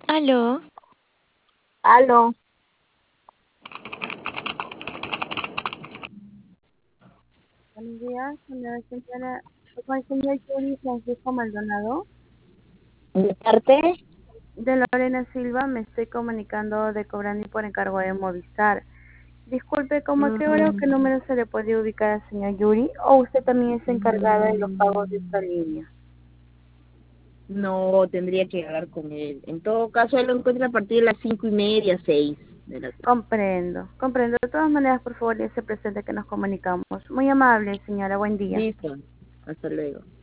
Aló, Aló, buenos días, con el señor Yuri Francisco Maldonado. ¿De parte? De Lorena Silva me estoy comunicando de Cobrani por encargo de Movistar. Disculpe, ¿cómo a qué hora o qué Mm, número se le puede ubicar al señor Yuri? ¿O usted también es encargada de los pagos de esta línea? no, tendría que hablar con él. En todo caso, él lo encuentra a partir de las 5:30, 6 de la tarde. Comprendo, comprendo. De todas maneras, por favor, ese presente que nos comunicamos. Muy amable, señora. Buen día. Listo. Hasta luego.